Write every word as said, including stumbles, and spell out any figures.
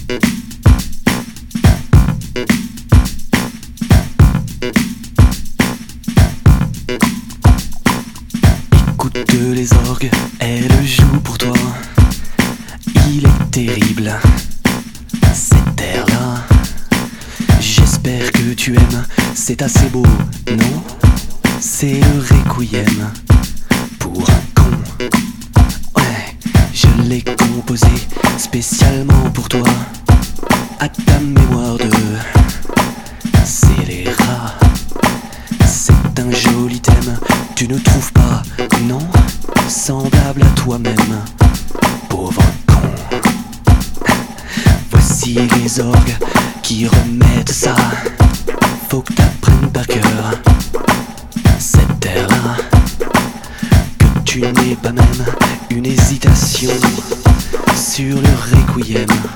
Écoute les orgues, elle joue pour toi. Il est terrible, cet air-là. J'espère que tu aimes, c'est assez beau, non? C'est le requiem pour un con. Ouais, je l'ai composé spécialement pour toi, à ta mémoire de scélérat. C'est un joli thème, tu ne trouves pas, non? Semblable à toi-même, pauvre con. Voici les orgues qui remettent ça. Faut que t'apprennes par cœur cet air-là, que tu n'aies pas même une hésitation sur le requiem